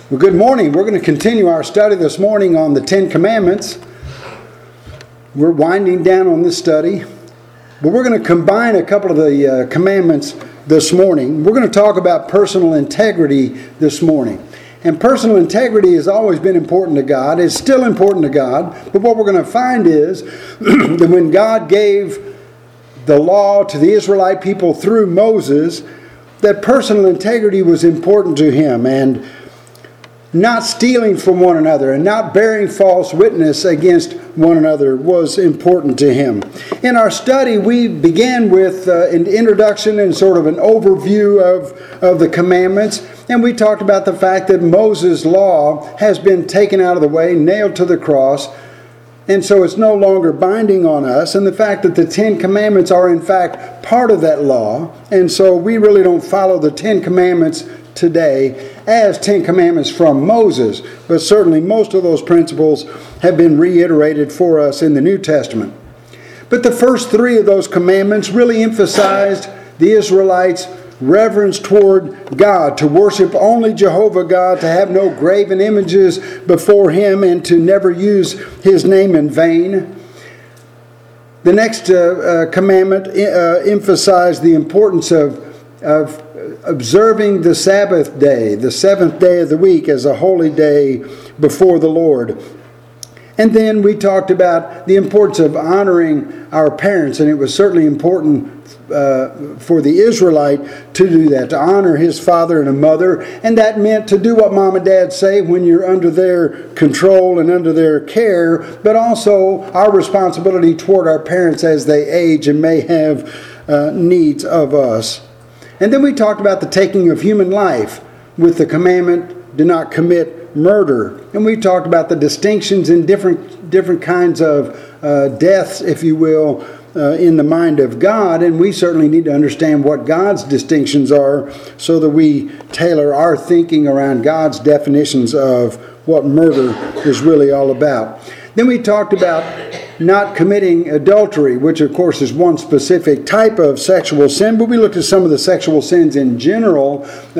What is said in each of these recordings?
Well, good morning. We're going to continue our study this morning on the Ten Commandments. We're winding down on this study, but we're going to combine a couple of the commandments this morning. We're going to talk about personal integrity this morning. And personal integrity has always been important to God. It's still important to God. But what we're going to find is that when God gave the law to the Israelite people through Moses, that personal integrity was important to him, and not stealing from one another and not bearing false witness against one another was important to him. In our study, we began with an introduction and sort of an overview of the commandments. And we talked about the fact that Moses' law has been taken out of the way, nailed to the cross, and so it's no longer binding on us. And the fact that the Ten Commandments are in fact part of that law. And so we really don't follow the Ten Commandments today as Ten Commandments from Moses, but certainly most of those principles have been reiterated for us in the New Testament. But the first three of those commandments really emphasized the Israelites' reverence toward God, to worship only Jehovah God, to have no graven images before Him, and to never use His name in vain. The next commandment emphasized the importance of observing the Sabbath day, the seventh day of the week, as a holy day before the Lord. And then we talked about the importance of honoring our parents, and it was certainly important for the Israelite to do that, to honor his father and mother, and that meant to do what mom and dad say when you're under their control and under their care, but also our responsibility toward our parents as they age and may have needs of us. And then we talked about the taking of human life with the commandment, do not commit murder. And we talked about the distinctions in different kinds of deaths, if you will, in the mind of God. And we certainly need to understand what God's distinctions are so that we tailor our thinking around God's definitions of what murder is really all about. Then we talked about not committing adultery, which of course is one specific type of sexual sin, but we looked at some of the sexual sins in general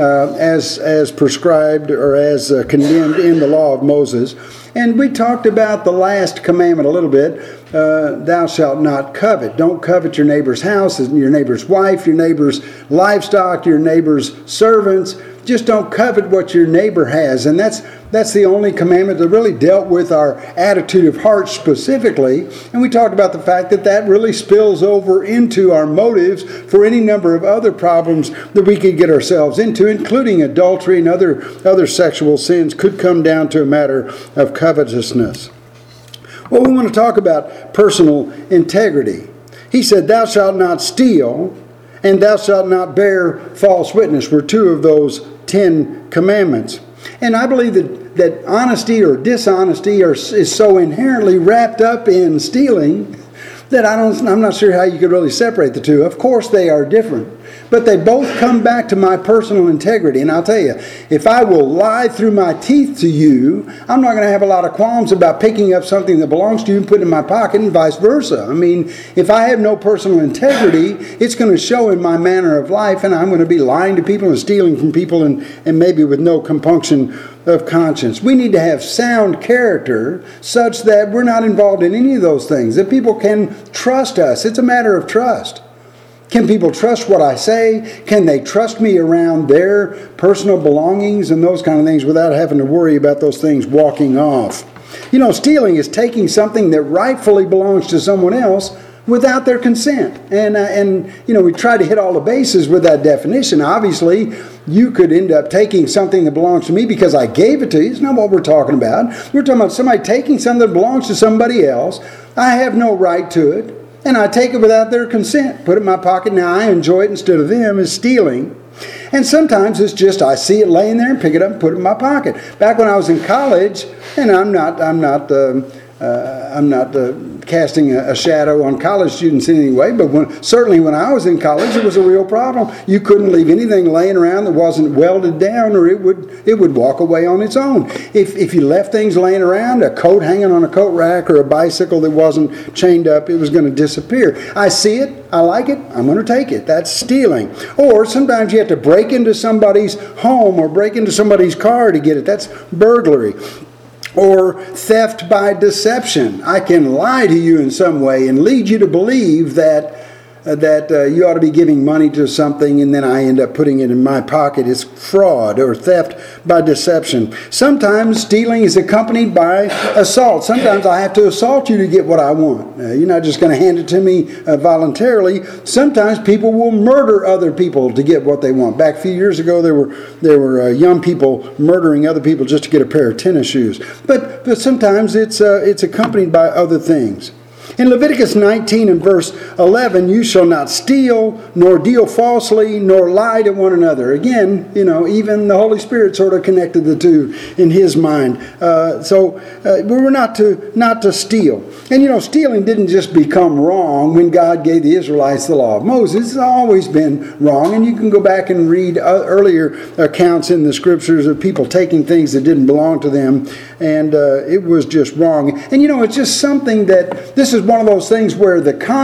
as prescribed or as condemned in the law of Moses. And we talked about the last commandment a little bit, thou shalt not covet. Don't covet your neighbor's house, your neighbor's wife, your neighbor's livestock, your neighbor's servants. Just don't covet what your neighbor has. And that's the only commandment that really dealt with our attitude of heart specifically. And we talked about the fact that that really spills over into our motives for any number of other problems that we could get ourselves into, including adultery and other sexual sins could come down to a matter of covetousness. Well, we want to talk about personal integrity. He said, thou shalt not steal, and thou shalt not bear false witness were two of those 10 commandments. And I believe that honesty or dishonesty is so inherently wrapped up in stealing that I'm not sure how you could really separate the two. Of course they are different, but they both come back to my personal integrity. And I'll tell you, if I will lie through my teeth to you, I'm not going to have a lot of qualms about picking up something that belongs to you and putting it in my pocket, and vice versa. I mean, if I have no personal integrity, it's going to show in my manner of life, and I'm going to be lying to people and stealing from people and maybe with no compunction of conscience. We need to have sound character such that we're not involved in any of those things, that people can trust us. It's a matter of trust. Can people trust what I say? Can they trust me around their personal belongings and those kind of things without having to worry about those things walking off? You know, stealing is taking something that rightfully belongs to someone else without their consent. And we try to hit all the bases with that definition. Obviously, you could end up taking something that belongs to me because I gave it to you. It's not what we're talking about. We're talking about somebody taking something that belongs to somebody else. I have no right to it, and I take it without their consent. Put it in my pocket. Now I enjoy it instead of them is stealing. And sometimes it's just I see it laying there and pick it up and put it in my pocket. Back when I was in college, and I'm not I'm not casting a shadow on college students in any way, but certainly when I was in college, it was a real problem. You couldn't leave anything laying around that wasn't welded down, or it would walk away on its own. If you left things laying around, a coat hanging on a coat rack or a bicycle that wasn't chained up, it was going to disappear. I see it, I like it, I'm going to take it. That's stealing. Or sometimes you have to break into somebody's home or break into somebody's car to get it. That's burglary. Or theft by deception. I can lie to you in some way and lead you to believe that you ought to be giving money to something, and then I end up putting it in my pocket. It's fraud or theft by deception. Sometimes stealing is accompanied by assault. Sometimes I have to assault you to get what I want. You're not just going to hand it to me voluntarily. Sometimes people will murder other people to get what they want. Back a few years ago, there were young people murdering other people just to get a pair of tennis shoes. But sometimes it's accompanied by other things. In Leviticus 19 and verse 11, you shall not steal, nor deal falsely, nor lie to one another. Again, even the Holy Spirit sort of connected the two in his mind. So we were not to steal. And stealing didn't just become wrong when God gave the Israelites the law of Moses. It's always been wrong. And you can go back and read earlier accounts in the scriptures of people taking things that didn't belong to them. And it was just wrong. And it's just something that this is one of those things where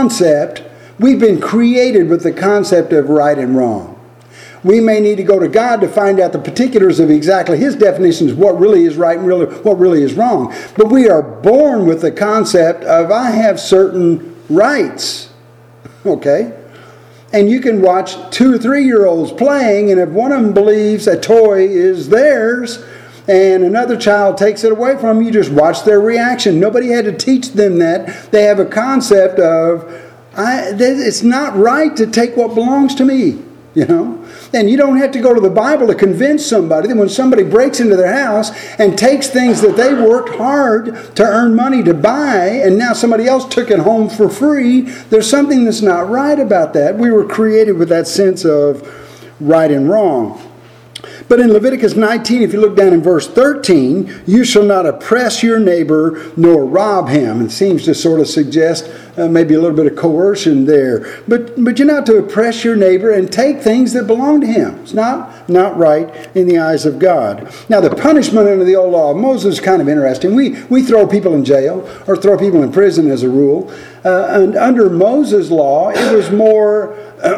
we've been created with the concept of right and wrong. We may need to go to God to find out the particulars of exactly his definitions of what really is right and what really is wrong. But we are born with the concept of I have certain rights. Okay? And you can watch 2 or 3-year-olds playing, and if one of them believes a toy is theirs, and another child takes it away from them, you just watch their reaction. Nobody had to teach them that. They have a concept of, it's not right to take what belongs to me, And you don't have to go to the Bible to convince somebody that when somebody breaks into their house and takes things that they worked hard to earn money to buy, and now somebody else took it home for free, there's something that's not right about that. We were created with that sense of right and wrong. But in Leviticus 19, if you look down in verse 13, you shall not oppress your neighbor nor rob him. It seems to sort of suggest maybe a little bit of coercion there. But you're not to oppress your neighbor and take things that belong to him. It's not right in the eyes of God. Now, the punishment under the old law of Moses is kind of interesting. We throw people in jail or throw people in prison as a rule. And under Moses' law, it was more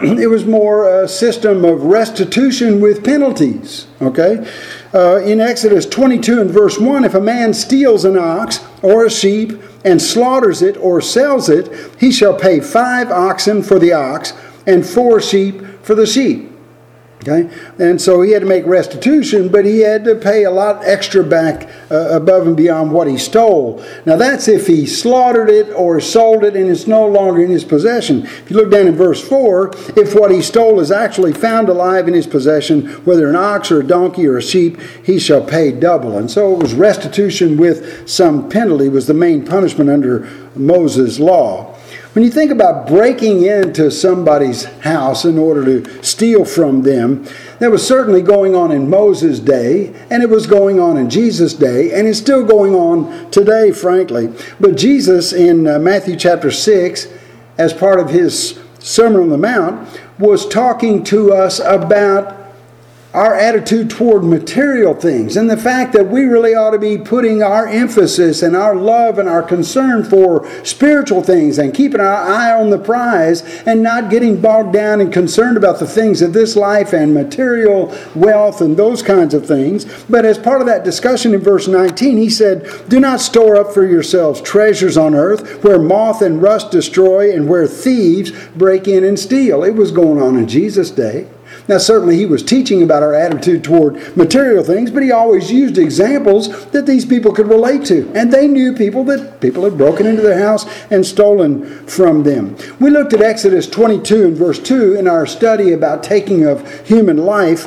a system of restitution with penalties. Okay? In Exodus 22 and verse 1, if a man steals an ox or a sheep and slaughters it or sells it, he shall pay 5 oxen for the ox and 4 sheep for the sheep. Okay? And so he had to make restitution, but he had to pay a lot extra back above and beyond what he stole. Now that's if he slaughtered it or sold it and it's no longer in his possession. If you look down in verse 4, if what he stole is actually found alive in his possession, whether an ox or a donkey or a sheep, he shall pay double. And so it was restitution with some penalty was the main punishment under Moses' law. When you think about breaking into somebody's house in order to steal from them, that was certainly going on in Moses' day, and it was going on in Jesus' day, and it's still going on today, frankly. But Jesus, in Matthew chapter 6, as part of his Sermon on the Mount, was talking to us about our attitude toward material things and the fact that we really ought to be putting our emphasis and our love and our concern for spiritual things and keeping our eye on the prize and not getting bogged down and concerned about the things of this life and material wealth and those kinds of things. But as part of that discussion in verse 19, he said, do not store up for yourselves treasures on earth where moth and rust destroy and where thieves break in and steal. It was going on in Jesus' day. Now, certainly he was teaching about our attitude toward material things, but he always used examples that these people could relate to. And they knew people had broken into their house and stolen from them. We looked at Exodus 22 and verse 2 in our study about taking of human life,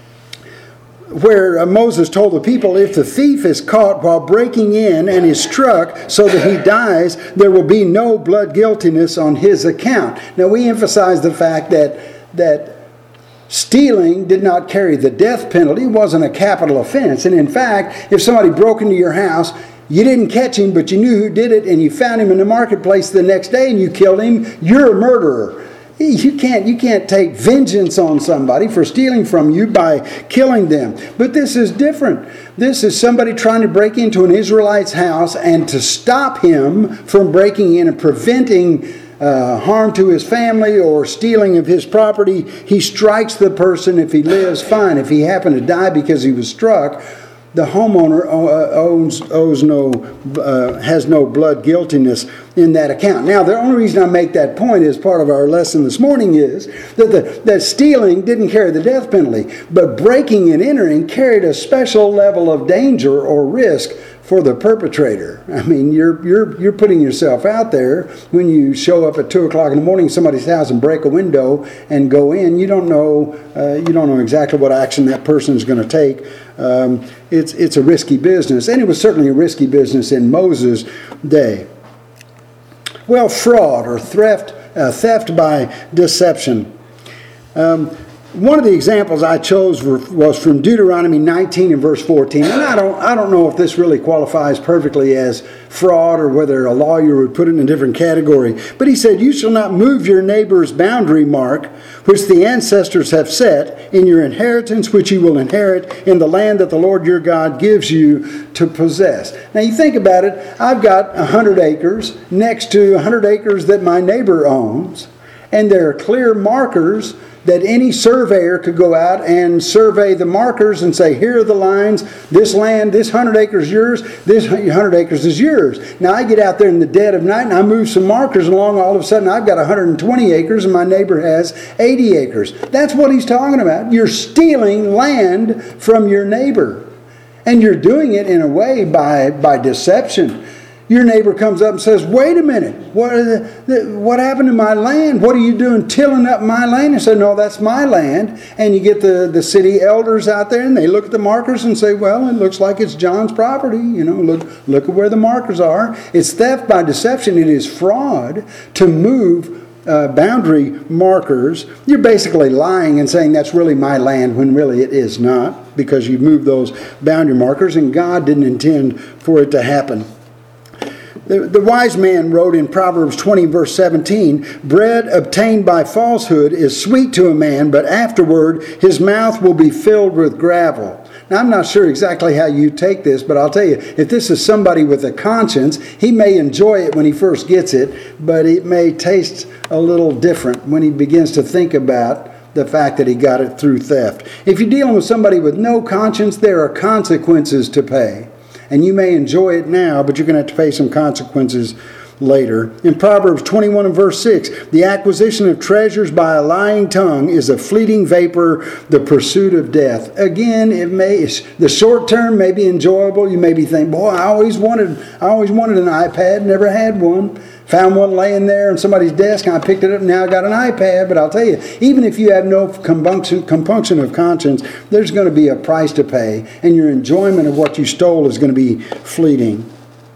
where Moses told the people, if the thief is caught while breaking in and is struck so that he dies, there will be no blood guiltiness on his account. Now, we emphasize the fact that Stealing did not carry the death penalty. It wasn't a capital offense. And in fact, if somebody broke into your house, you didn't catch him, but you knew who did it, and you found him in the marketplace the next day and you killed him, you're a murderer. You can't take vengeance on somebody for stealing from you by killing them. But this is different. This is somebody trying to break into an Israelite's house, and to stop him from breaking in and preventing harm to his family or stealing of his property, he strikes the person. If he lives, fine. If he happened to die because he was struck, the homeowner has no blood guiltiness in that account. Now, the only reason I make that point as part of our lesson this morning is that stealing didn't carry the death penalty, but breaking and entering carried a special level of danger or risk for the perpetrator. I mean, you're putting yourself out there when you show up at 2 o'clock in the morning at somebody's house and break a window and go in. You don't know exactly what action that person is going to take. It's a risky business, and it was certainly a risky business in Moses' day. Well, fraud or theft by deception. One of the examples I chose was from Deuteronomy 19 and verse 14. And I don't know if this really qualifies perfectly as fraud or whether a lawyer would put it in a different category. But he said, "You shall not move your neighbor's boundary mark, which the ancestors have set, in your inheritance which you will inherit in the land that the Lord your God gives you to possess." Now you think about it. I've got 100 acres next to 100 acres that my neighbor owns. And there are clear markers that any surveyor could go out and survey the markers and say, here are the lines, this land, this 100 acres is yours, this 100 acres is yours. Now I get out there in the dead of night and I move some markers along, all of a sudden I've got 120 acres and my neighbor has 80 acres. That's what he's talking about. You're stealing land from your neighbor. And you're doing it in a way by deception. Your neighbor comes up and says, wait a minute, what happened to my land? What are you doing tilling up my land? And say, no, that's my land. And you get the city elders out there and they look at the markers and say, well, it looks like it's John's property. Look at where the markers are. It's theft by deception. It is fraud to move boundary markers. You're basically lying and saying that's really my land when really it is not, because you moved those boundary markers and God didn't intend for it to happen. The wise man wrote in Proverbs 20 verse 17, bread obtained by falsehood is sweet to a man, but afterward his mouth will be filled with gravel. Now I'm not sure exactly how you take this, but I'll tell you, if this is somebody with a conscience, he may enjoy it when he first gets it, but it may taste a little different when he begins to think about the fact that he got it through theft. If you're dealing with somebody with no conscience, there are consequences to pay. And you may enjoy it now, but you're going to have to pay some consequences later. In Proverbs 21 and verse 6, the acquisition of treasures by a lying tongue is a fleeting vapor, the pursuit of death. Again, the short term may be enjoyable. You may be thinking, boy, I always wanted an iPad, never had one. Found one laying there on somebody's desk and I picked it up and now I got an iPad. But I'll tell you, even if you have no compunction of conscience, there's going to be a price to pay, and your enjoyment of what you stole is going to be fleeting.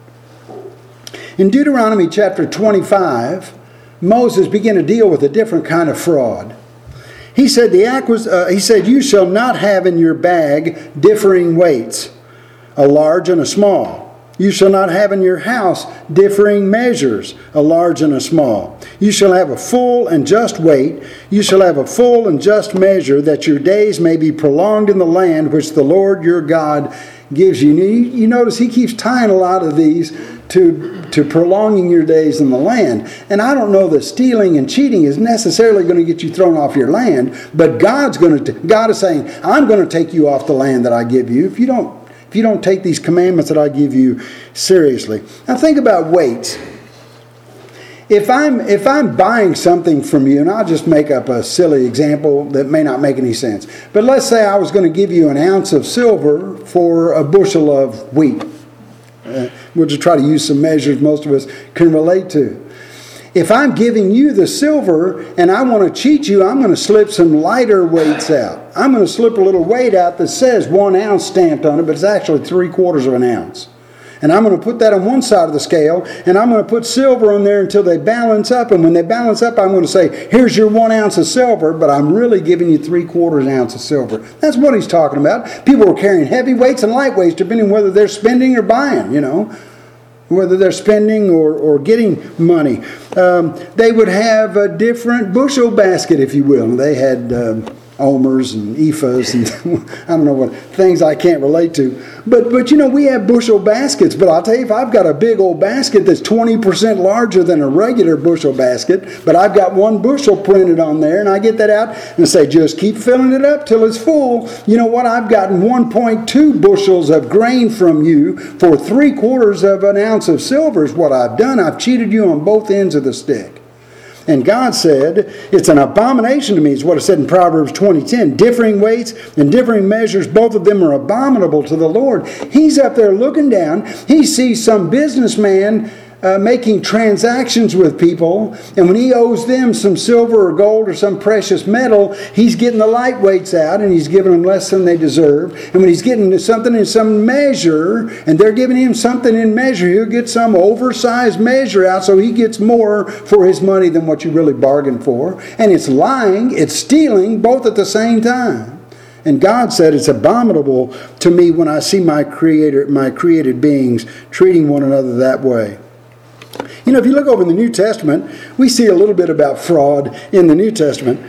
In Deuteronomy chapter 25, Moses began to deal with a different kind of fraud. He said, you shall not have in your bag differing weights, a large and a small. You shall not have in your house differing measures, a large and a small. You shall have a full and just weight. You shall have a full and just measure, that your days may be prolonged in the land which the Lord your God gives you. You notice he keeps tying a lot of these to prolonging your days in the land. And I don't know that stealing and cheating is necessarily going to get you thrown off your land, but God is saying, I'm going to take you off the land that I give you if you don't take these commandments that I give you seriously. Now think about weights. If I'm buying something from you, and I'll just make up a silly example that may not make any sense, but let's say I was going to give you an ounce of silver for a bushel of wheat. We'll just try to use some measures most of us can relate to. If I'm giving you the silver and I want to cheat you, I'm going to slip some lighter weights out. I'm going to slip a little weight out that says 1 ounce stamped on it, but it's actually 3/4 of an ounce. And I'm going to put that on one side of the scale, and I'm going to put silver on there until they balance up. And when they balance up, I'm going to say, here's your 1 ounce of silver, but I'm really giving you 3/4 ounce of silver. That's what he's talking about. People were carrying heavy weights and light weights, depending on whether they're spending or buying, whether they're spending or getting money. They would have a different bushel basket, if you will. They had omers and ephahs and I don't know what things I can't relate to. But we have bushel baskets. But I'll tell you, if I've got a big old basket that's 20% larger than a regular bushel basket, but I've got 1 bushel printed on there, and I get that out and say, just keep filling it up till it's full. You know what? I've gotten 1.2 bushels of grain from you for 3/4 ounce of silver is what I've done. I've cheated you on both ends of the stick. And God said, it's an abomination to me, is what it said in Proverbs 20:10. Differing weights and differing measures, both of them are abominable to the Lord. He's up there looking down. He sees some businessman making transactions with people, and when he owes them some silver or gold or some precious metal, he's getting the light weights out and he's giving them less than they deserve. And when he's getting something in some measure and they're giving him something in measure, he'll get some oversized measure out so he gets more for his money than what you really bargained for. And it's lying, it's stealing, both at the same time. And God said it's abominable to me when I see my created beings treating one another that way. If you look over in the New Testament, we see a little bit about fraud in the New Testament.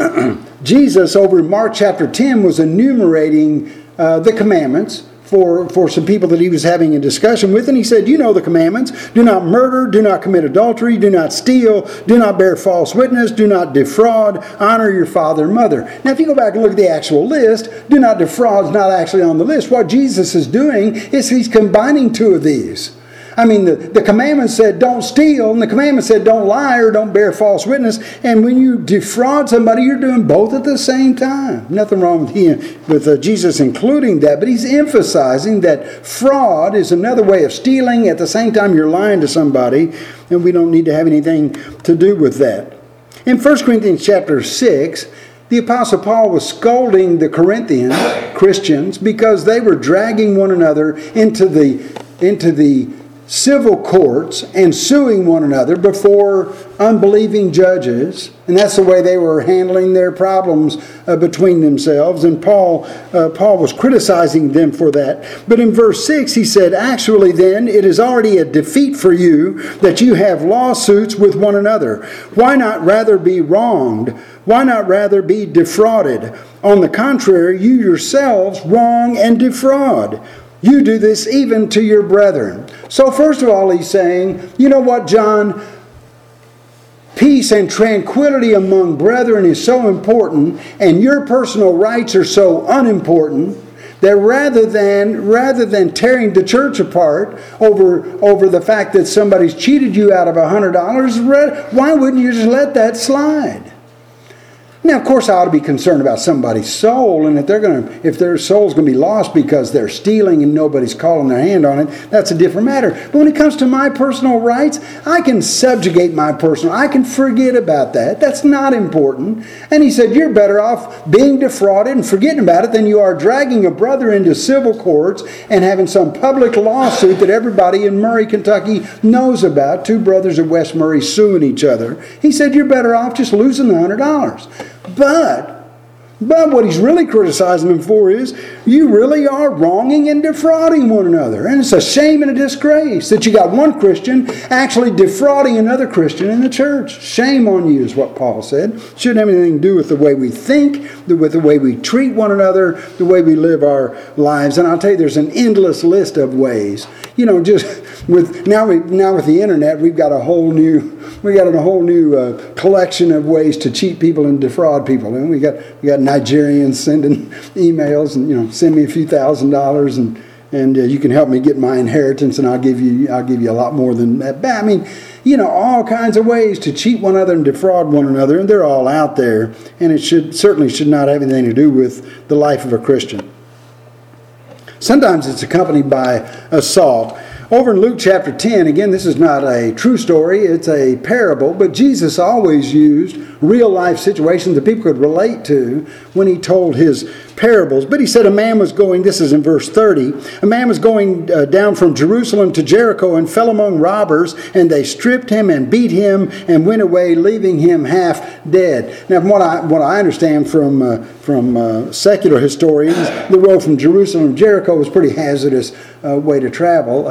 Jesus, over in Mark chapter 10, was enumerating the commandments for some people that he was having a discussion with. And he said, you know the commandments. Do not murder, do not commit adultery, do not steal, do not bear false witness, do not defraud, honor your father and mother. Now, if you go back and look at the actual list, do not defraud is not actually on the list. What Jesus is doing is he's combining 2 of these. I mean, the commandment said don't steal, and the commandment said don't lie or don't bear false witness. And when you defraud somebody, you're doing both at the same time. Nothing wrong with Jesus including that, but he's emphasizing that fraud is another way of stealing. At the same time, you're lying to somebody, and we don't need to have anything to do with that. In 1 Corinthians chapter 6, the Apostle Paul was scolding the Corinthian Christians because they were dragging one another into the civil courts and suing one another before unbelieving judges. And that's the way they were handling their problems between themselves. And Paul was criticizing them for that. But in verse 6 he said, actually then it is already a defeat for you that you have lawsuits with one another. Why not rather be wronged? Why not rather be defrauded? On the contrary, you yourselves wrong and defraud. You do this even to your brethren. So first of all, he's saying, you know what, John? Peace and tranquility among brethren is so important, and your personal rights are so unimportant, that rather than tearing the church apart over the fact that somebody's cheated you out of $100, why wouldn't you just let that slide? Now, of course, I ought to be concerned about somebody's soul, and if their soul's going to be lost because they're stealing and nobody's calling their hand on it, that's a different matter. But when it comes to my personal rights, I can subjugate I can forget about that. That's not important. And he said, you're better off being defrauded and forgetting about it than you are dragging a brother into civil courts and having some public lawsuit that everybody in Murray, Kentucky knows about. 2 brothers of West Murray suing each other. He said, you're better off just losing the $100. But what he's really criticizing them for is you really are wronging and defrauding one another. And it's a shame and a disgrace that you got one Christian actually defrauding another Christian in the church. Shame on you is what Paul said. Shouldn't have anything to do with the way we think, with the way we treat one another, the way we live our lives. And I'll tell you, there's an endless list of ways. Just with the internet, we've got a whole new collection of ways to cheat people and defraud people. And we got Nigerians sending emails and send me a few $1,000s and you can help me get my inheritance and I'll give you a lot more than that. I mean, all kinds of ways to cheat one another and defraud one another, and they're all out there. And it certainly should not have anything to do with the life of a Christian. Sometimes it's accompanied by assault. Over in Luke chapter 10, again, this is not a true story, it's a parable, but Jesus always used real life situations that people could relate to when he told his parables. But he said a man was going, this is in verse 30, a man was going down from Jerusalem to Jericho and fell among robbers, and they stripped him and beat him and went away, leaving him half dead. Now, from what I understand from secular historians, the road from Jerusalem to Jericho was a pretty hazardous way to travel.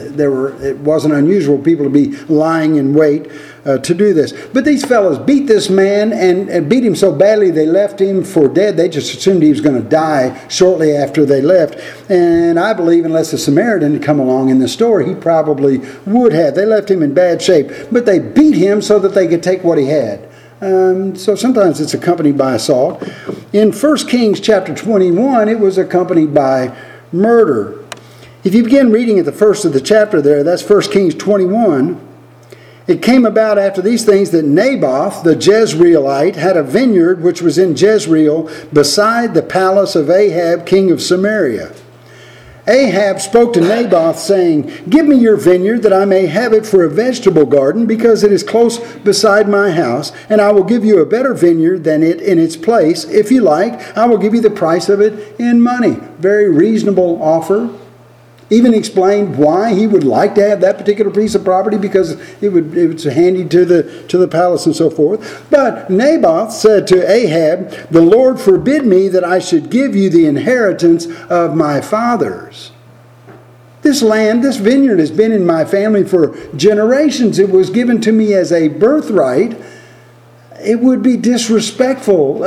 It wasn't unusual for people to be lying in wait to do this. But these fellows beat this man and beat him so badly they left him for dead. They just assumed he was going to die shortly after they left. And I believe unless the Samaritan had come along in the story, he probably would have. They left him in bad shape. But they beat him so that they could take what he had. So sometimes it's accompanied by assault. In 1 Kings chapter 21, it was accompanied by murder. If you begin reading at the first of the chapter there, that's 1 Kings 21. It came about after these things that Naboth, the Jezreelite, had a vineyard which was in Jezreel beside the palace of Ahab, king of Samaria. Ahab spoke to Naboth, saying, "Give me your vineyard, that I may have it for a vegetable garden, because it is close beside my house, and I will give you a better vineyard than it in its place. If you like, I will give you the price of it in money." Very reasonable offer. Even explained why he would like to have that particular piece of property, because it was handy to the palace and so forth. But Naboth said to Ahab, "The Lord forbid me that I should give you the inheritance of my fathers. This land, this vineyard has been in my family for generations. It was given to me as a birthright. It would be disrespectful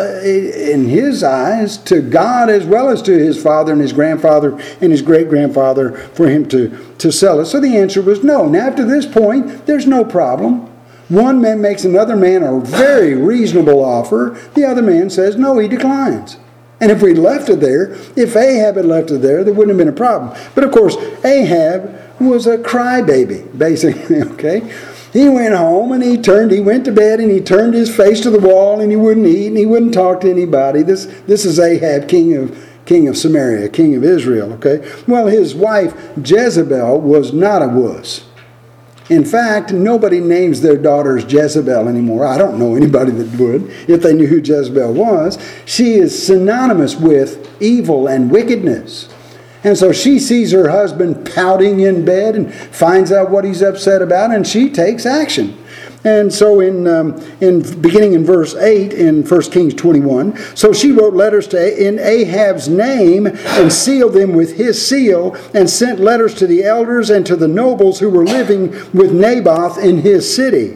in his eyes to God as well as to his father and his grandfather and his great-grandfather for him to sell it." So the answer was no. Now, after this point, there's no problem. One man makes another man a very reasonable offer. The other man says no, he declines. And if we left it there, if Ahab had left it there, there wouldn't have been a problem. But of course, Ahab was a crybaby, basically, okay? He went home and he went to bed and he turned his face to the wall and he wouldn't eat and he wouldn't talk to anybody. This is Ahab, king of Samaria, king of Israel, okay? Well, his wife Jezebel was not a wuss. In fact, nobody names their daughters Jezebel anymore. I don't know anybody that would if they knew who Jezebel was. She is synonymous with evil and wickedness. And so she sees her husband pouting in bed and finds out what he's upset about, and she takes action. And so in beginning in verse 8 in 1 Kings 21, so she wrote letters in Ahab's name and sealed them with his seal, and sent letters to the elders and to the nobles who were living with Naboth in his city.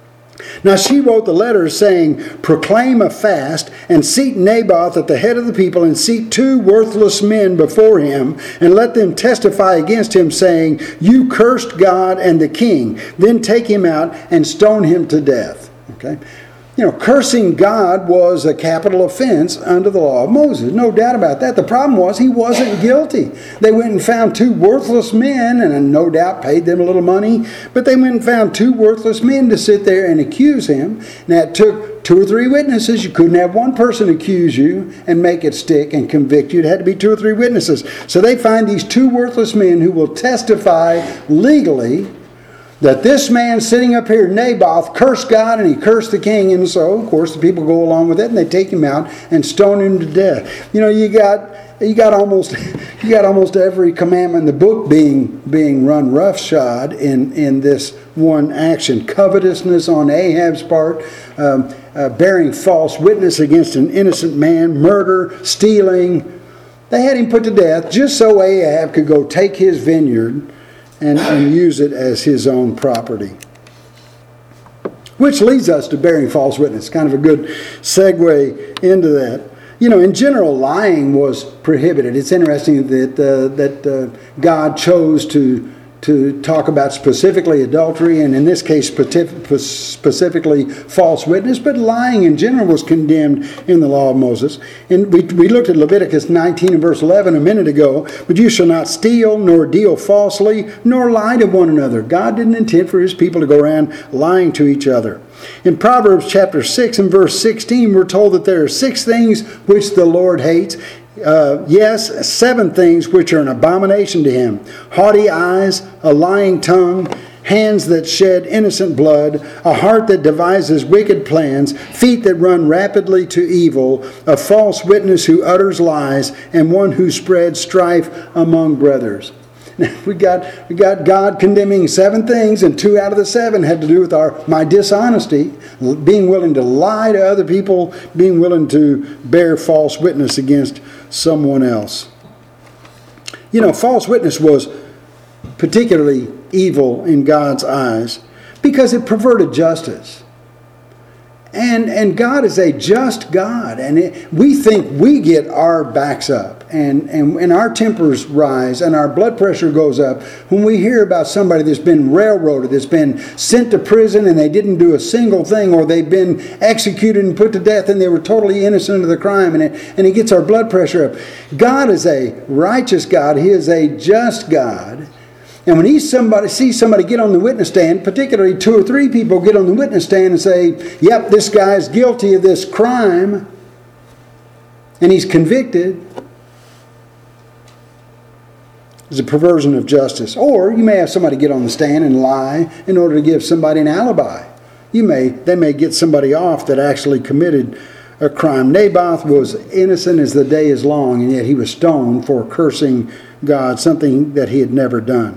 Now she wrote the letters saying, "Proclaim a fast, and seat Naboth at the head of the people, and seat 2 worthless men before him, and let them testify against him, saying, 'You cursed God and the king.' Then take him out and stone him to death." Okay? You know, cursing God was a capital offense under the law of Moses. No doubt about that. The problem was he wasn't guilty. They went and found 2 worthless men, and no doubt paid them a little money. But they went and found 2 worthless men to sit there and accuse him. Now, it took 2 or 3 witnesses. You couldn't have one person accuse you and make it stick and convict you. It had to be 2 or 3 witnesses. So they find these 2 worthless men who will testify legally that this man sitting up here, Naboth, cursed God and he cursed the king. And so, of course, the people go along with it and they take him out and stone him to death. You know, you got almost every commandment in the book being run roughshod in this one action. Covetousness on Ahab's part, bearing false witness against an innocent man, murder, stealing. They had him put to death just so Ahab could go take his vineyard and use it as his own property. Which leads us to bearing false witness. Kind of a good segue into that. You know, in general, lying was prohibited. It's interesting that God chose to talk about specifically adultery, and in this case specifically false witness, but lying in general was condemned in the law of Moses. And we looked at Leviticus 19 and verse 11 a minute ago, "But you shall not steal, nor deal falsely, nor lie to one another." God didn't intend for his people to go around lying to each other. In Proverbs chapter 6 and verse 16, we're told that there are 6 things which the Lord hates. Yes, 7 things which are an abomination to him: haughty eyes, a lying tongue, hands that shed innocent blood, a heart that devises wicked plans, feet that run rapidly to evil, a false witness who utters lies, and one who spreads strife among brothers. Now, we got God condemning 7 things, and 2 out of the 7 had to do with my dishonesty, being willing to lie to other people, being willing to bear false witness against someone else. You know, false witness was particularly evil in God's eyes because it perverted justice. And God is a just God, and we think we get our backs up, and our tempers rise, and our blood pressure goes up when we hear about somebody that's been railroaded, that's been sent to prison, and they didn't do a single thing, or they've been executed and put to death, and they were totally innocent of the crime, and it gets our blood pressure up. God is a righteous God. He is a just God. And when sees somebody get on the witness stand, particularly 2 or 3 people get on the witness stand and say, yep, this guy's guilty of this crime, and he's convicted, it's a perversion of justice. Or you may have somebody get on the stand and lie in order to give somebody an alibi. They may get somebody off that actually committed a crime. Naboth was innocent as the day is long, and yet he was stoned for cursing God, something that he had never done.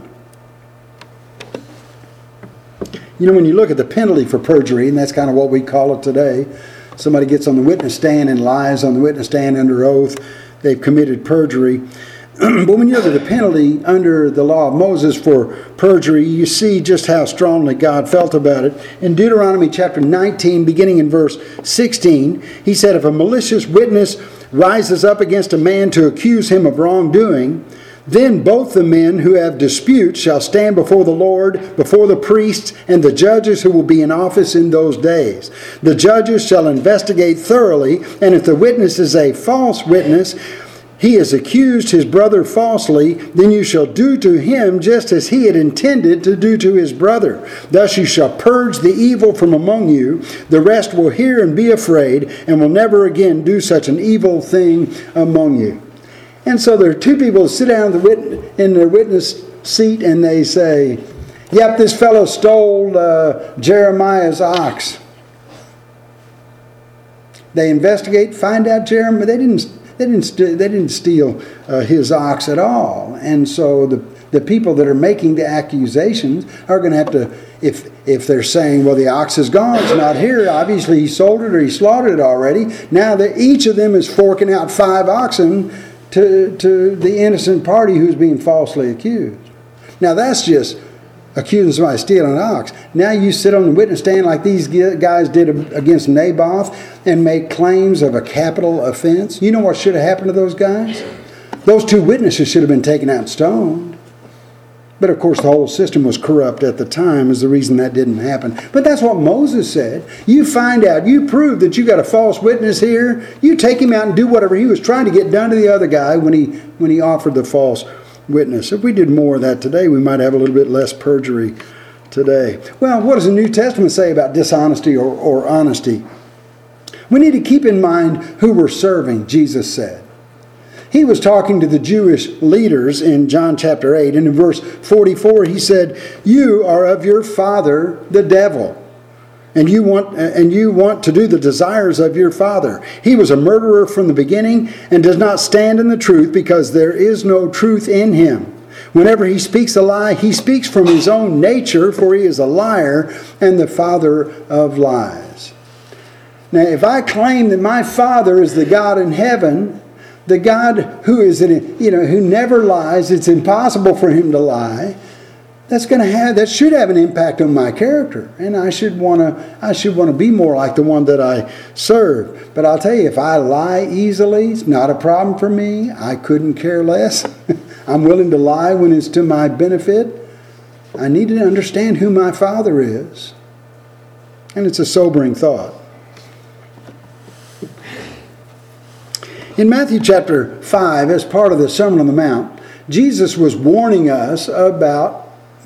You know, when you look at the penalty for perjury, and that's kind of what we call it today, somebody gets on the witness stand and lies on the witness stand under oath, they've committed perjury. But when you look at the penalty under the law of Moses for perjury, you see just how strongly God felt about it. In Deuteronomy chapter 19, beginning in verse 16, he said, if a malicious witness rises up against a man to accuse him of wrongdoing, then both the men who have disputes shall stand before the Lord, before the priests and the judges who will be in office in those days. The judges shall investigate thoroughly, and if the witness is a false witness, he has accused his brother falsely, then you shall do to him just as he had intended to do to his brother. Thus you shall purge the evil from among you. The rest will hear and be afraid, and will never again do such an evil thing among you. And so there are 2 people who sit down in their witness seat and they say, yep, this fellow stole Jeremiah's ox. They investigate, find out Jeremiah, they didn't steal his ox at all. And so the people that are making the accusations are going to have to, if they're saying, well, the ox is gone, it's not here, obviously he sold it or he slaughtered it already. Now each of them is forking out 5 oxen to the innocent party who's being falsely accused. Now that's just accusing somebody of stealing an ox. Now you sit on the witness stand like these guys did against Naboth and make claims of a capital offense. You know what should have happened to those guys? Those 2 witnesses should have been taken out and stoned. But of course the whole system was corrupt at the time is the reason that didn't happen. But that's what Moses said. You find out, you prove that you got a false witness here, you take him out and do whatever he was trying to get done to the other guy when he offered the false witness. If we did more of that today, we might have a little bit less perjury today. Well, what does the New Testament say about dishonesty or honesty? We need to keep in mind who we're serving, Jesus said. He was talking to the Jewish leaders in John chapter 8, and in verse 44 he said, you are of your father the devil, and you want to do the desires of your father. He was a murderer from the beginning and does not stand in the truth because there is no truth in him. Whenever he speaks a lie, he speaks from his own nature, for he is a liar and the father of lies. Now, if I claim that my Father is the God in heaven, the God who never lies, it's impossible for him to lie, that should have an impact on my character, and I should want to be more like the one that I serve. But I'll tell you, if I lie easily, it's not a problem for me. I couldn't care less. I'm willing to lie when it's to my benefit. I need to understand who my Father is, and it's a sobering thought. In Matthew chapter 5, as part of the Sermon on the Mount, Jesus was warning us about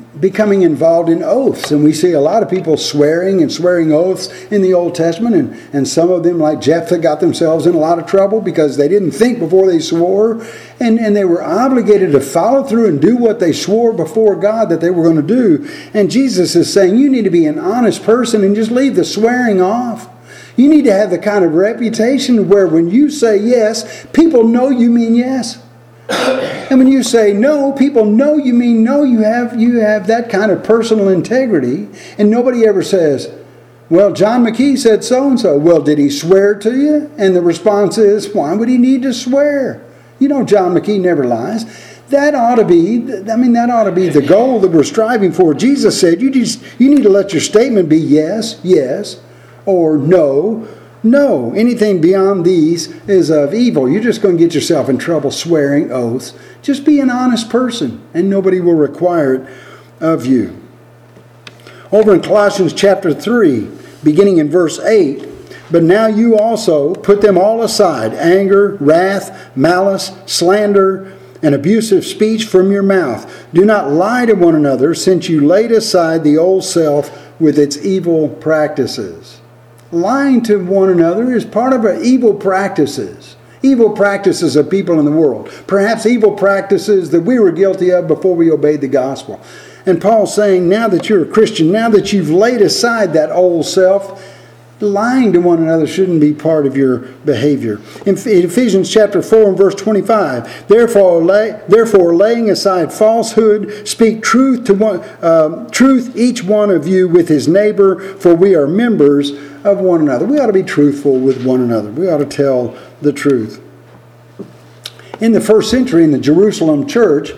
becoming involved in oaths. And we see a lot of people swearing and swearing oaths in the Old Testament. And some of them, like Jephthah, got themselves in a lot of trouble because they didn't think before they swore. And they were obligated to follow through and do what they swore before God that they were going to do. And Jesus is saying, you need to be an honest person and just leave the swearing off. You need to have the kind of reputation where when you say yes, people know you mean yes. And when you say no, people know you mean no. You have that kind of personal integrity. And nobody ever says, well, John McKee said so-and-so. Well, did he swear to you? And the response is, why would he need to swear? You know, John McKee never lies. That ought to be the goal that we're striving for. Jesus said, you need to let your statement be yes, yes, or no, no. Anything beyond these is of evil. You're just going to get yourself in trouble swearing oaths. Just be an honest person, and nobody will require it of you. Over in Colossians chapter 3, beginning in verse 8, but now you also put them all aside, anger, wrath, malice, slander, and abusive speech from your mouth. Do not lie to one another, since you laid aside the old self with its evil practices. Lying to one another is part of our evil practices. Evil practices of people in the world. Perhaps evil practices that we were guilty of before we obeyed the gospel. And Paul's saying, now that you're a Christian, now that you've laid aside that old self, lying to one another shouldn't be part of your behavior. In Ephesians chapter 4 and verse 25, therefore laying aside falsehood, speak truth truth each one of you with his neighbor, for we are members of one another. We ought to be truthful with one another. We ought to tell the truth. In the first century, in the Jerusalem church,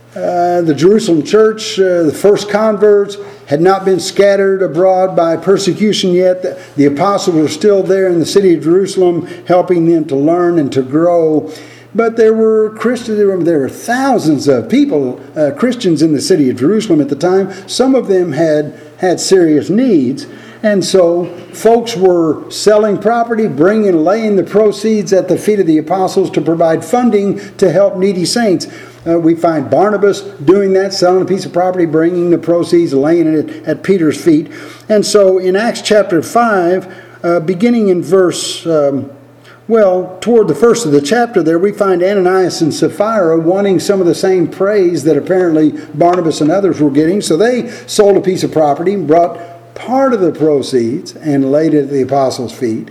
the first converts had not been scattered abroad by persecution yet. The apostles were still there in the city of Jerusalem, helping them to learn and to grow. But there were Christians. There were thousands of people, Christians in the city of Jerusalem at the time. Some of them had serious needs. And so folks were selling property, laying the proceeds at the feet of the apostles to provide funding to help needy saints. We find Barnabas doing that, selling a piece of property, bringing the proceeds, laying it at Peter's feet. And so in Acts chapter 5, beginning in verse, toward the first of the chapter there, we find Ananias and Sapphira wanting some of the same praise that apparently Barnabas and others were getting. So they sold a piece of property and brought part of the proceeds and laid it at the apostles' feet.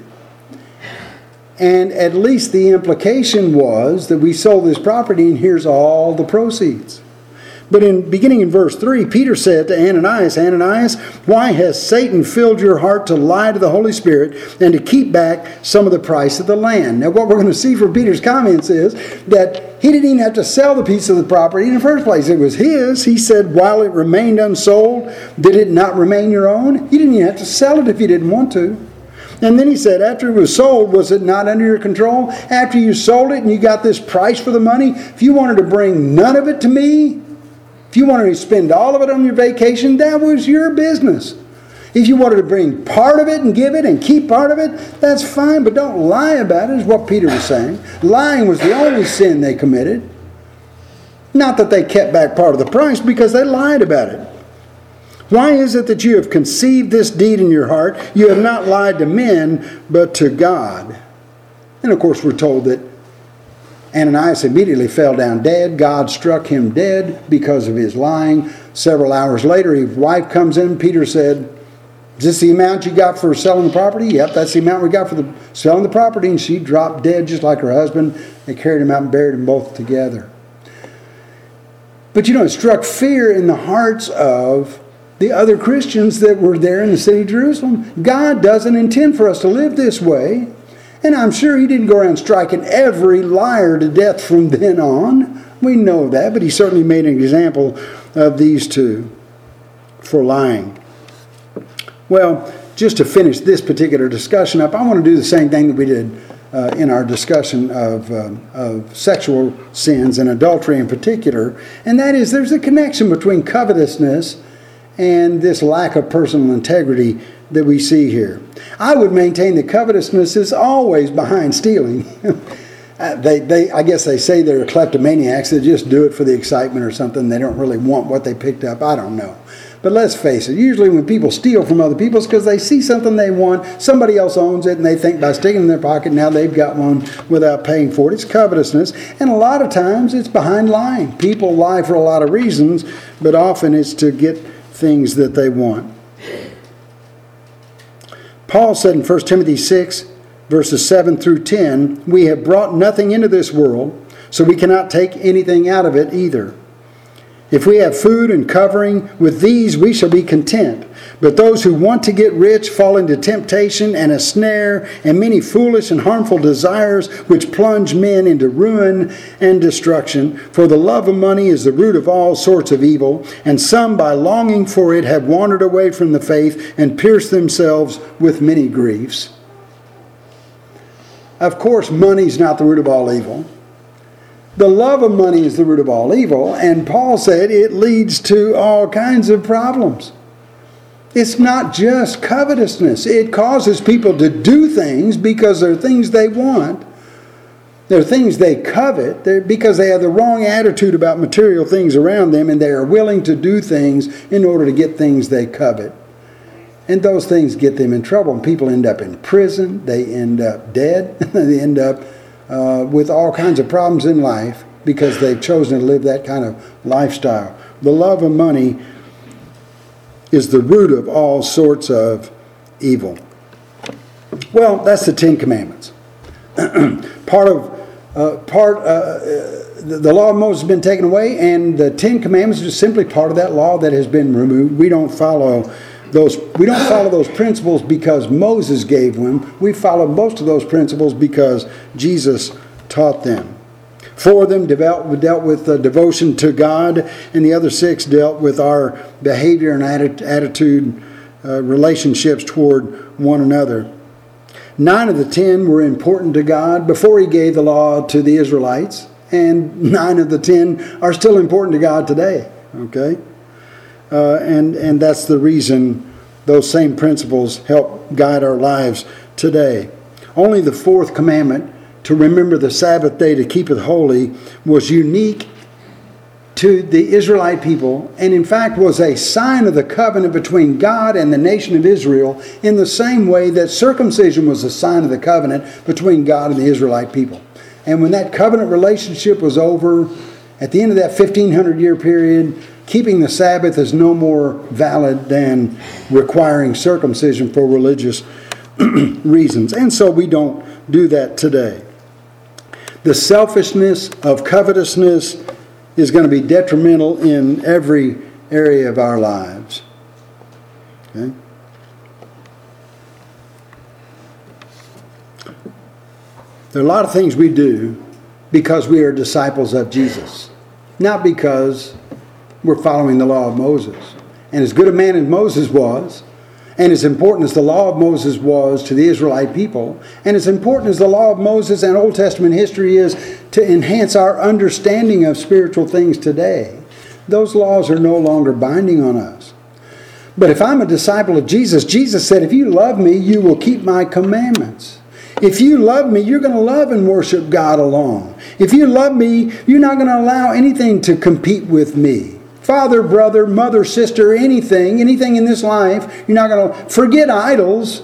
And at least the implication was that we sold this property and here's all the proceeds. But beginning in verse 3, Peter said to Ananias, Ananias, why has Satan filled your heart to lie to the Holy Spirit and to keep back some of the price of the land? Now what we're going to see from Peter's comments is that he didn't even have to sell the piece of the property in the first place. It was his. He said, while it remained unsold, did it not remain your own? You didn't even have to sell it if you didn't want to. And then he said, after it was sold, was it not under your control? After you sold it and you got this price for the money, if you wanted to bring none of it to me, if you wanted to spend all of it on your vacation, that was your business. If you wanted to bring part of it and give it and keep part of it, that's fine, but don't lie about it, is what Peter was saying. Lying was the only sin they committed. Not that they kept back part of the price, because they lied about it. Why is it that you have conceived this deed in your heart? You have not lied to men, but to God. And of course we're told that Ananias immediately fell down dead. God struck him dead because of his lying. Several hours later, his wife comes in. Peter said, is this the amount you got for selling the property? Yep, that's the amount we got for selling the property. And she dropped dead just like her husband. They carried him out and buried them both together. But it struck fear in the hearts of the other Christians that were there in the city of Jerusalem. God doesn't intend for us to live this way. And I'm sure he didn't go around striking every liar to death from then on. We know that, but he certainly made an example of these two for lying. Well, just to finish this particular discussion up, I want to do the same thing that we did in our discussion of sexual sins and adultery in particular. And that is, there's a connection between covetousness and this lack of personal integrity that we see here. I would maintain that covetousness is always behind stealing. I guess they say they're kleptomaniacs. They just do it for the excitement or something. They don't really want what they picked up. I don't know. But let's face it, usually when people steal from other people, it's because they see something they want, somebody else owns it, and they think by sticking it in their pocket, now they've got one without paying for it. It's covetousness. And a lot of times it's behind lying. People lie for a lot of reasons, but often it's to get things that they want. Paul said in 1 Timothy 6, verses 7 through 10, "We have brought nothing into this world, so we cannot take anything out of it either. If we have food and covering, with these we shall be content. But those who want to get rich fall into temptation and a snare and many foolish and harmful desires which plunge men into ruin and destruction. For the love of money is the root of all sorts of evil, and some by longing for it have wandered away from the faith and pierced themselves with many griefs." Of course, money's not the root of all evil. The love of money is the root of all evil, and Paul said it leads to all kinds of problems. It's not just covetousness. It causes people to do things because they're things they want. They're things they covet because they have the wrong attitude about material things around them, and they are willing to do things in order to get things they covet. And those things get them in trouble. And people end up in prison. They end up dead. They end up with all kinds of problems in life because they've chosen to live that kind of lifestyle. The love of money is the root of all sorts of evil. Well, that's the Ten Commandments. The law of Moses has been taken away, and the Ten Commandments are simply part of that law that has been removed. We don't follow those principles because Moses gave them. We follow most of those principles because Jesus taught them. 4 of them dealt with devotion to God, and the other 6 dealt with our behavior and attitude, relationships toward one another. 9 of the 10 were important to God before He gave the law to the Israelites, and 9 of the 10 are still important to God today. Okay? And that's the reason those same principles help guide our lives today. Only the 4th commandment, to remember the Sabbath day to keep it holy, was unique to the Israelite people, and in fact was a sign of the covenant between God and the nation of Israel, in the same way that circumcision was a sign of the covenant between God and the Israelite people. And when that covenant relationship was over, at the end of that 1,500-year period, keeping the Sabbath is no more valid than requiring circumcision for religious reasons. And so we don't do that today. The selfishness of covetousness is going to be detrimental in every area of our lives. Okay? There are a lot of things we do because we are disciples of Jesus, not because we're following the law of Moses. And as good a man as Moses was, and as important as the law of Moses was to the Israelite people, and as important as the law of Moses and Old Testament history is to enhance our understanding of spiritual things today, those laws are no longer binding on us. But if I'm a disciple of Jesus, Jesus said, if you love me, you will keep my commandments. If you love me, you're going to love and worship God alone. If you love me, you're not going to allow anything to compete with me. Father, brother, mother, sister, anything in this life, you're not going to forget idols.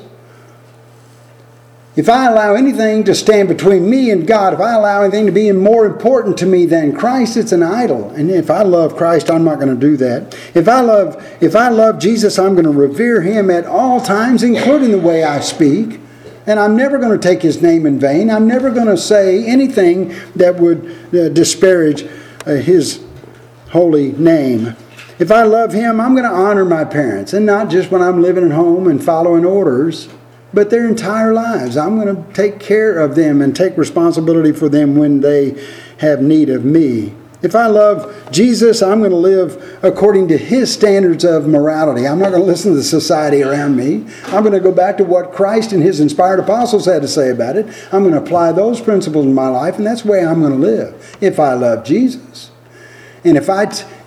If I allow anything to stand between me and God, if I allow anything to be more important to me than Christ, it's an idol. And if I love Christ, I'm not going to do that. If I love Jesus, I'm going to revere Him at all times, including the way I speak. And I'm never going to take His name in vain. I'm never going to say anything that would disparage His holy name. If I love Him, I'm going to honor my parents, and not just when I'm living at home and following orders, but their entire lives. I'm going to take care of them and take responsibility for them when they have need of me. If I love Jesus, I'm going to live according to His standards of morality. I'm not going to listen to the society around me. I'm going to go back to what Christ and His inspired apostles had to say about it. I'm going to apply those principles in my life, and that's the way I'm going to live if I love Jesus. And if I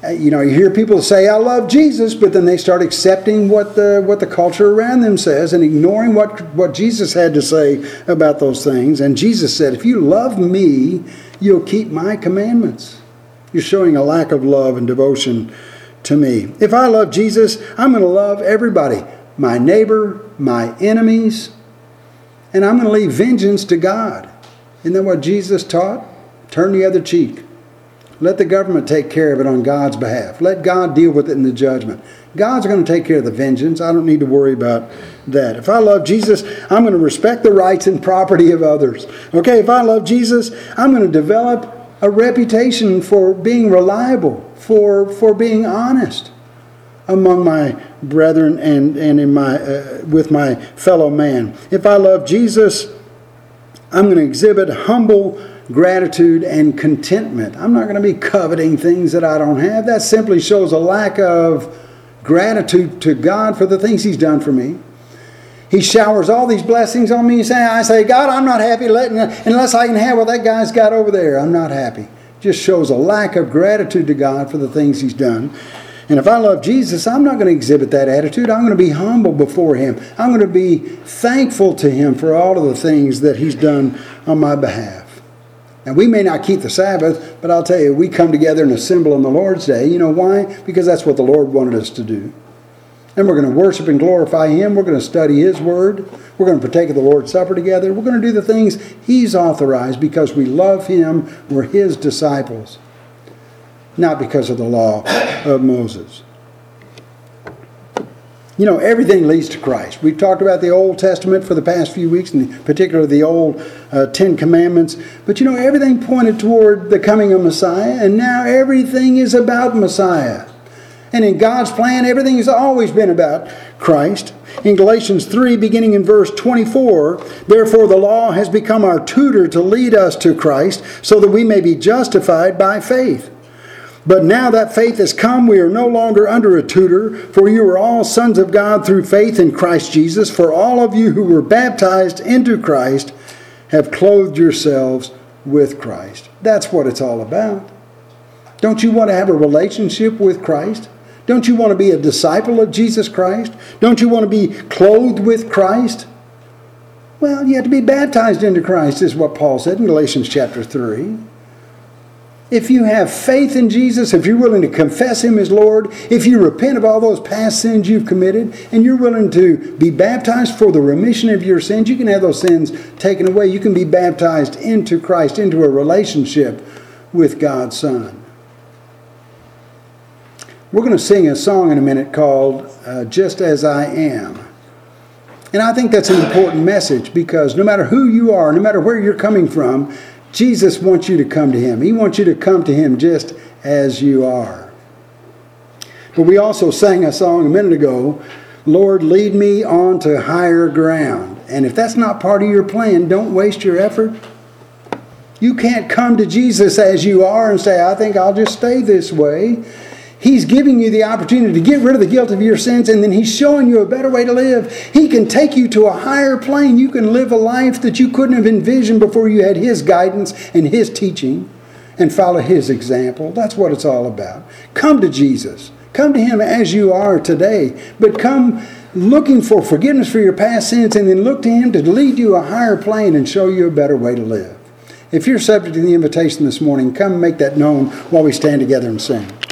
You hear people say, I love Jesus, but then they start accepting what the culture around them says and ignoring what Jesus had to say about those things. And Jesus said, if you love me, you'll keep my commandments. You're showing a lack of love and devotion to me. If I love Jesus, I'm going to love everybody, my neighbor, my enemies, and I'm going to leave vengeance to God. Isn't that what Jesus taught? Turn the other cheek. Let the government take care of it on God's behalf. Let God deal with it in the judgment. God's going to take care of the vengeance. I don't need to worry about that. If I love Jesus, I'm going to respect the rights and property of others. Okay, if I love Jesus, I'm going to develop a reputation for being reliable, for being honest among my brethren and in with my fellow man. If I love Jesus, I'm going to exhibit humble gratitude and contentment. I'm not going to be coveting things that I don't have. That simply shows a lack of gratitude to God for the things He's done for me. He showers all these blessings on me. I say, God, I'm not happy unless I can have what that guy's got over there. I'm not happy. Just shows a lack of gratitude to God for the things He's done. And if I love Jesus, I'm not going to exhibit that attitude. I'm going to be humble before Him. I'm going to be thankful to Him for all of the things that He's done on my behalf. Now, we may not keep the Sabbath, but I'll tell you, we come together and assemble on the Lord's Day. You know why? Because that's what the Lord wanted us to do. And we're going to worship and glorify Him. We're going to study His Word. We're going to partake of the Lord's Supper together. We're going to do the things He's authorized because we love Him. We're His disciples. Not because of the law of Moses. Everything leads to Christ. We've talked about the Old Testament for the past few weeks, and particularly the old 10 Commandments. But everything pointed toward the coming of Messiah, and now everything is about Messiah. And in God's plan, everything has always been about Christ. In Galatians 3, beginning in verse 24, therefore the law has become our tutor to lead us to Christ, so that we may be justified by faith. But now that faith has come, we are no longer under a tutor, for you are all sons of God through faith in Christ Jesus. For all of you who were baptized into Christ have clothed yourselves with Christ. That's what it's all about. Don't you want to have a relationship with Christ? Don't you want to be a disciple of Jesus Christ? Don't you want to be clothed with Christ? Well, you have to be baptized into Christ, is what Paul said in Galatians chapter 3. If you have faith in Jesus, if you're willing to confess Him as Lord, if you repent of all those past sins you've committed, and you're willing to be baptized for the remission of your sins, you can have those sins taken away. You can be baptized into Christ, into a relationship with God's Son. We're going to sing a song in a minute called Just As I Am. And I think that's an important message because no matter who you are, no matter where you're coming from, Jesus wants you to come to Him. He wants you to come to Him just as you are. But we also sang a song a minute ago, Lord, lead me on to higher ground. And if that's not part of your plan, don't waste your effort. You can't come to Jesus as you are and say, I think I'll just stay this way. He's giving you the opportunity to get rid of the guilt of your sins, and then He's showing you a better way to live. He can take you to a higher plane. You can live a life that you couldn't have envisioned before you had His guidance and His teaching and follow His example. That's what it's all about. Come to Jesus. Come to Him as you are today, but come looking for forgiveness for your past sins and then look to Him to lead you a higher plane and show you a better way to live. If you're subject to the invitation this morning, come make that known while we stand together and sing.